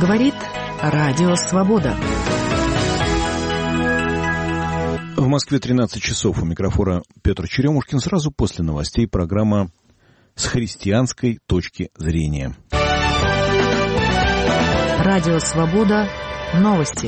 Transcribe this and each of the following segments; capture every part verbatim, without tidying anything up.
Говорит Радио Свобода. В Москве тринадцать часов. У микрофона Петр Черемушкин. Сразу после новостей программа «С христианской точки зрения». Радио Свобода. Новости.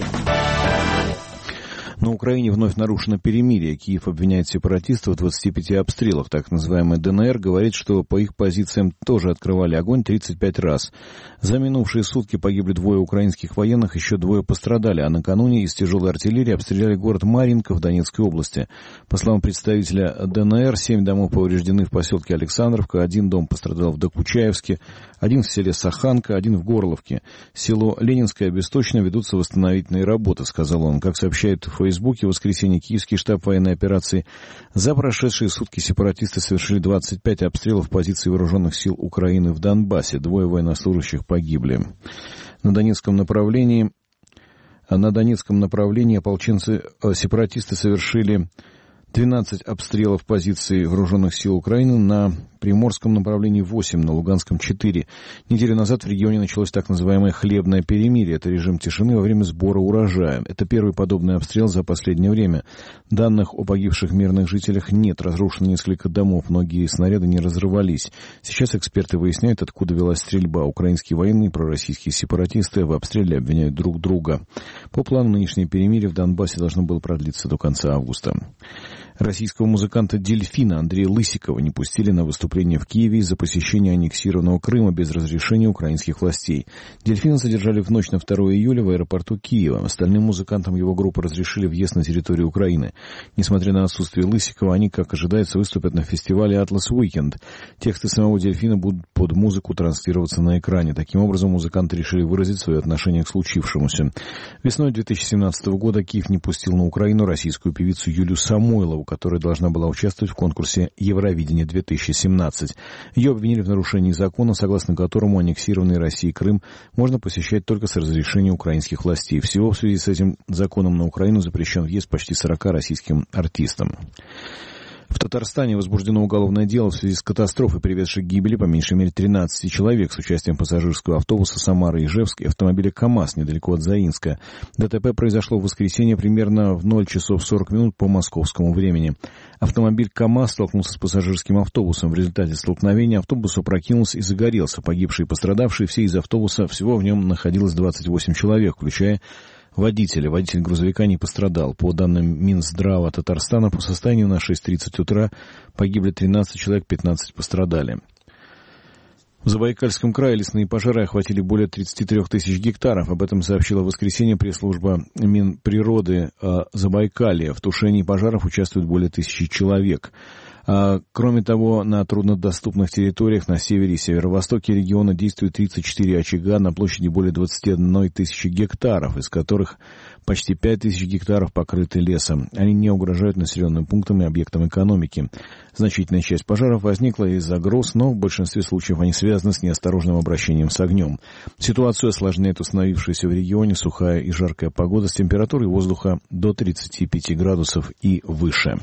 На Украине вновь нарушено перемирие. Киев обвиняет сепаратистов в двадцати пяти обстрелах. Так называемая ДНР говорит, что по их позициям тоже открывали огонь тридцать пять раз. За минувшие сутки погибли двое украинских военных, еще двое пострадали, а накануне из тяжелой артиллерии обстреляли город Марьинка в Донецкой области. По словам представителя ДНР, семь домов повреждены в поселке Александровка, один дом пострадал в Докучаевске, один в селе Саханка, один в Горловке. Село Ленинское обесточено, ведутся восстановительные работы, сказал он. Как сообщает в Фейсбуке, в воскресенье Киевский штаб военной операции, за прошедшие сутки сепаратисты совершили двадцать пять обстрелов позиций вооруженных сил Украины в Донбассе. Двое военнослужащих погибли. На Донецком направлении, на Донецком направлении ополченцы, сепаратисты совершили двенадцать обстрелов позиций вооруженных сил Украины, на Приморском направлении восемь, на Луганском четыре. Неделю назад в регионе началось так называемое хлебное перемирие. Это режим тишины во время сбора урожая. Это первый подобный обстрел за последнее время. Данных о погибших мирных жителях нет. Разрушено несколько домов, многие снаряды не разорвались. Сейчас эксперты выясняют, откуда велась стрельба. Украинские военные и пророссийские сепаратисты в обстреле обвиняют друг друга. По плану нынешнее перемирие в Донбассе должно было продлиться до конца августа. Российского музыканта «Дельфина» Андрея Лысикова не пустили на выступление в Киеве из-за посещения аннексированного Крыма без разрешения украинских властей. «Дельфина» задержали в ночь на второе июля в аэропорту Киева. Остальным музыкантам его группы разрешили въезд на территорию Украины. Несмотря на отсутствие Лысикова, они, как ожидается, выступят на фестивале «Атлас Уикенд». Тексты самого «Дельфина» будут под музыку транслироваться на экране. Таким образом, музыканты решили выразить свое отношение к случившемуся. Весной две тысячи семнадцатого года Киев не пустил на Украину российскую певицу Юлию Самойлову, которая должна была участвовать в конкурсе «Евровидение-две тысячи семнадцать». Ее обвинили в нарушении закона, согласно которому аннексированный Россией Крым можно посещать только с разрешения украинских властей. Всего в связи с этим законом на Украину запрещен въезд почти сорока российским артистам. В Татарстане возбуждено уголовное дело в связи с катастрофой, приведшей к гибели по меньшей мере тринадцати человек с участием пассажирского автобуса Самара-Ижевск и автомобиля КАМАЗ недалеко от Заинска. ДТП произошло в воскресенье примерно в ноль часов сорок минут по московскому времени. Автомобиль КАМАЗ столкнулся с пассажирским автобусом. В результате столкновения автобус опрокинулся и загорелся. Погибшие и пострадавшие все из автобуса, всего в нем находилось двадцать восемь человек, включая водителя. Водитель грузовика не пострадал. По данным Минздрава Татарстана, по состоянию на шесть тридцать утра погибли тринадцать человек, пятнадцать пострадали. В Забайкальском крае лесные пожары охватили более тридцати трёх тысяч гектаров. Об этом сообщила в воскресенье пресс-служба Минприроды Забайкалья. В тушении пожаров участвует более тысячи человек. Кроме того, на труднодоступных территориях на севере и северо-востоке региона действует тридцать четыре очага на площади более двадцати одной тысячи гектаров, из которых почти пять тысяч гектаров покрыты лесом. Они не угрожают населенным пунктам и объектам экономики. Значительная часть пожаров возникла из-за гроз, но в большинстве случаев они связаны с неосторожным обращением с огнем. Ситуацию осложняет установившаяся в регионе сухая и жаркая погода с температурой воздуха до тридцати пяти градусов и выше.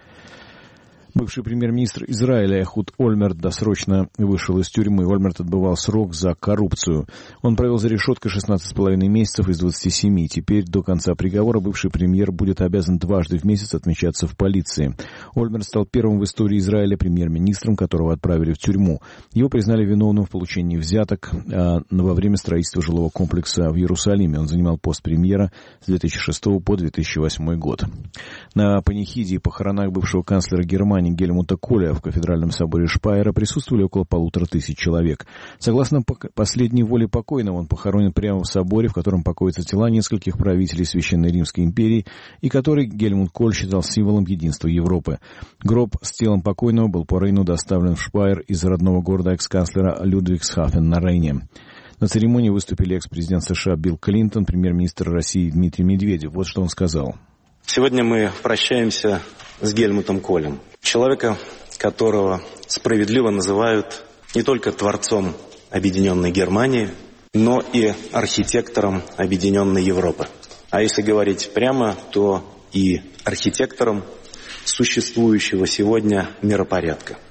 Бывший премьер-министр Израиля Эхуд Ольмерт досрочно вышел из тюрьмы. Ольмерт отбывал срок за коррупцию. Он провел за решеткой шестнадцать с половиной месяцев из двадцати семи. Теперь до конца приговора бывший премьер будет обязан дважды в месяц отмечаться в полиции. Ольмерт стал первым в истории Израиля премьер-министром, которого отправили в тюрьму. Его признали виновным в получении взяток а, во время строительства жилого комплекса в Иерусалиме. Он занимал пост премьера с две тысячи шестого по две тысячи восьмой год. На панихиде и похоронах бывшего канцлера Германии Гельмута Коля в кафедральном соборе Шпайера присутствовали около полутора тысяч человек. Согласно последней воле покойного, он похоронен прямо в соборе, в котором покоятся тела нескольких правителей Священной Римской империи, и который Гельмут Коль считал символом единства Европы. Гроб с телом покойного был по Рейну доставлен в Шпайер из родного города экс-канцлера Людвигсхафен на Рейне. На церемонии выступили экс-президент США Билл Клинтон, премьер-министр России Дмитрий Медведев. Вот что он сказал. Сегодня мы прощаемся с Гельмутом Колем, человека, которого справедливо называют не только творцом объединенной Германии, но и архитектором объединенной Европы. А если говорить прямо, то и архитектором существующего сегодня миропорядка.